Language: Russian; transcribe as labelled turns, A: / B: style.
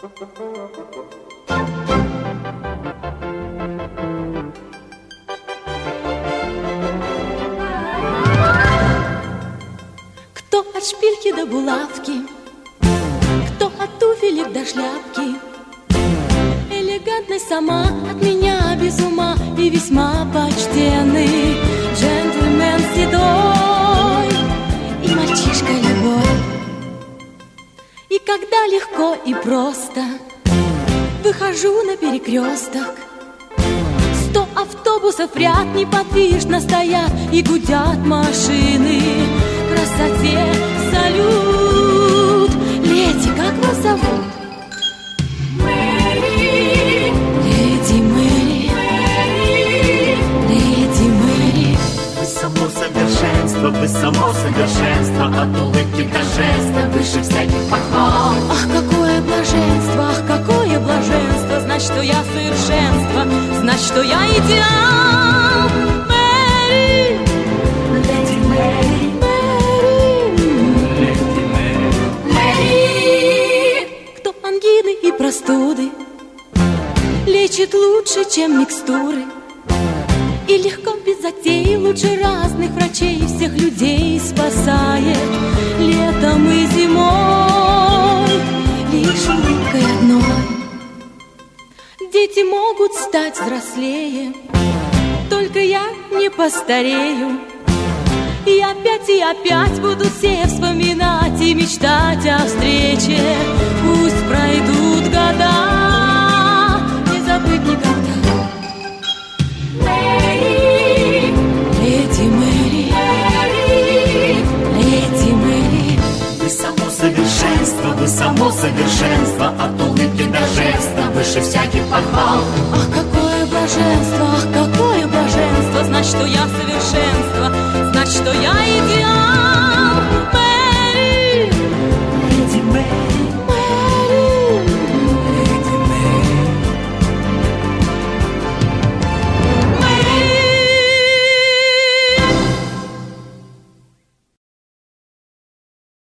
A: Кто от шпильки до булавки, кто от туфелек до шляпки, элегантность сама от меня без ума и весьма почтенный джентльмен седой и мальчишка любой. И когда легко и просто выхожу на перекресток, 100 автобусов в ряд неподвижно стоят и гудят машины. Красоте салют. Леди, как вас зовут?
B: Мэри.
A: Леди Мэри.
B: Мэри.
A: Леди Мэри.
C: Вы само совершенство, вы само совершенство, от улыбки до жеста, выше всяких похвал.
A: Ах, какое блаженство, ах, какое блаженство, знать, что я совершенство, знать, что я идеал. Мэри.
B: Леди Мэри.
C: Леди Мэри.
B: Мэри.
A: Кто ангины и простуды лечит лучше, чем микстуры, и легко, без затей, лучше разных врачей всех людей спасает летом и зимой лишь улыбкой одной. Дети могут стать взрослее, только я не постарею. И опять буду все вспоминать и мечтать о встрече. Пусть пройдут года, не забыть никогда.
B: Мэри.
A: Леди Мэри.
B: Мэри.
A: Леди Мэри.
C: Вы само совершенство, вы само совершенство, от улыбки до жеста, выше всяких похвал.
A: Ах, какое блаженство, знать, что я совершенство, знать, что я